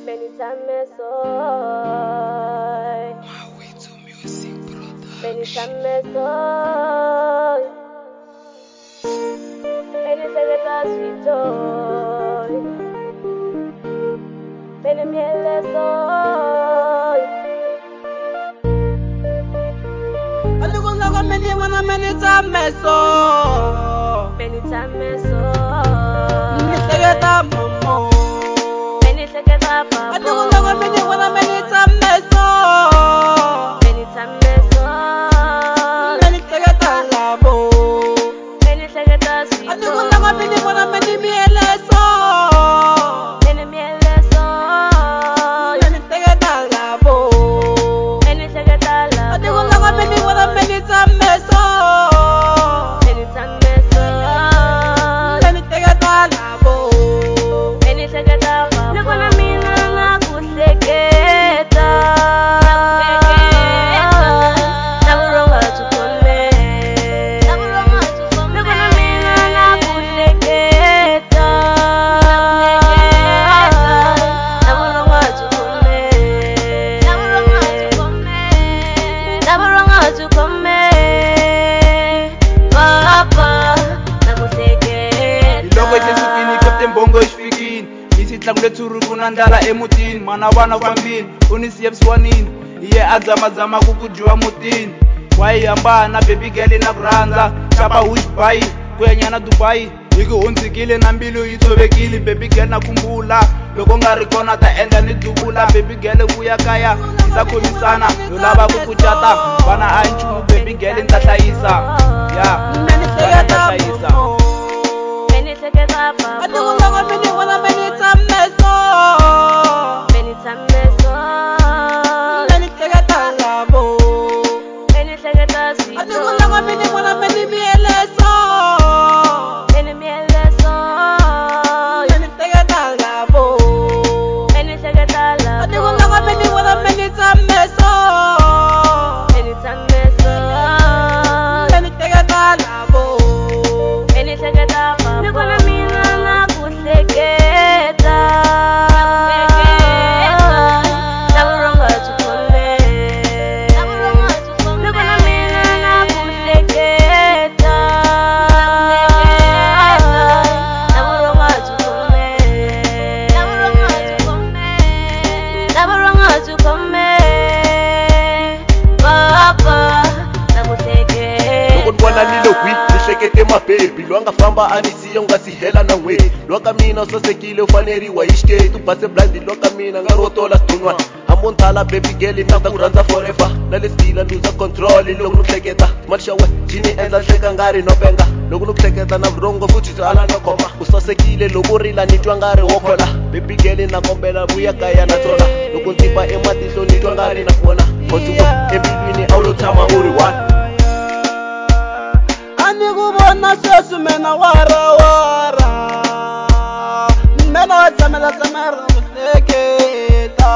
Benitame soy. Benitame soy. Benisegeta sweetoy. Benimiele soy. Alugunaga meni wana benitame soy. Benitame soy. Benisegeta mamo. Benisegeta papa. Alugunaga meni wana benitame soy. Benitame soy. Benisegeta labo. Benisegeta sweetoy. Alugunaga meni wana benimiele soy. Benimiele soy. Benisegeta labo. Benisegeta labo. Alugunaga meni wana benitame soy. Benitame soy. Benisegeta labo. Benisegeta papa. Lukona mina ngakuhleketa. Nakuronga tukome. Lukona mina ngakuhleketa. Nakuronga tukome. Nakuronga tukome. Papa, nakuhleketa. Iloko isesukini Captain Bongo isifikini isihlangu lethuru kunandlala emutini mana vana fambini unisiye ebusiwanini iye azamazama kukujiwa mutini wayihambana baby girl na kurhandza xava hushbai kuyanyana Dubai hiki hundzikile na mbilu yi tshovekile baby girl na khumbula loko nga ri kona ta endla ni duvula baby girl vuya kaya hi ta khomisana yo lava ku kucata vana a hi nchumu baby girl ni ta hlayisa ya vana ni ta hlayisa. Benisegeta papa. Alugunaga meni wana benitame soy. Benitame soy. Benisegeta labo. Benisegeta sweetoy. Alugunaga meni wana benimiele soy. Benimiele soy. Benisegeta labo. Benisegeta labo. Alugunaga meni wana benitame soy. Benitame soy. Benisegeta labo. Benisegeta papa. Lukona mina ngakuhleketa. Nakuronga tukome. Lukona mina ngakuhleketa. Nakuronga tukome. Nakuronga tukome. Papa, nakuhleketa. loko ni vona lilo kwi ni hlekete mabebi loyi a nga famba a ni siya u nga si hela na n'weti loyi ka mina u sasekile u faneriwa hi xiketi u base blandi loyi ka mina nga ro tola stun'wana hambo nthala baby girl na ta ku rhandza forever na le stila luza control loko ni hleketa mali xa we xi ni endla hleka nga ri no penga loko ni ku hleketa na vurhongo futhi byi ala no khoma u sasekile loko u rila ni twa nga ri wo khola baby girl na kombela vuya kaya na tona loko ndzi ba ematihlo ni twa nga ri na vona cause we embilwini a wu lo tshama u ri one. Ani kubona sweswi mina warawara mina wa tsamela ku hleketa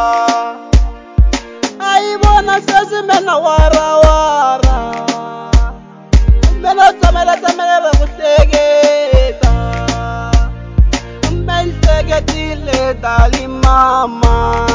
a yi vona sweswi mina warawara mina wa tsamela ku hleketa mbe ni hleketile tali mama